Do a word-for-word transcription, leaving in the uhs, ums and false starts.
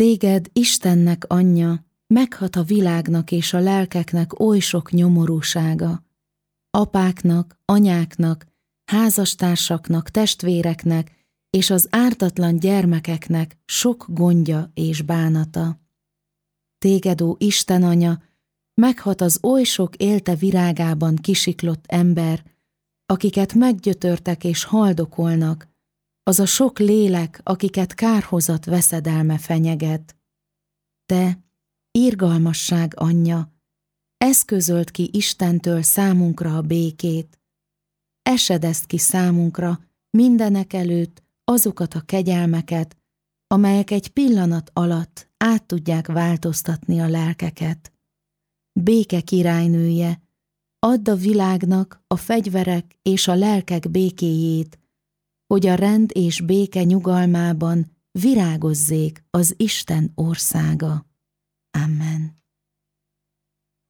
Téged, Istennek anyja, meghat a világnak és a lelkeknek oly sok nyomorúsága. Apáknak, anyáknak, házastársaknak, testvéreknek és az ártatlan gyermekeknek sok gondja és bánata. Téged, ó Isten anya, meghat az oly sok élte virágában kisiklott ember, akiket meggyötörtek és haldokolnak, az a sok lélek, akiket kárhozat veszedelme fenyeget. Te, irgalmasság anyja, eszközöld ki Istentől számunkra a békét. Esedezd ki számunkra mindenek előtt azokat a kegyelmeket, amelyek egy pillanat alatt át tudják változtatni a lelkeket. Béke királynője, add a világnak a fegyverek és a lelkek békéjét, hogy a rend és béke nyugalmában virágozzék az Isten országa. Amen.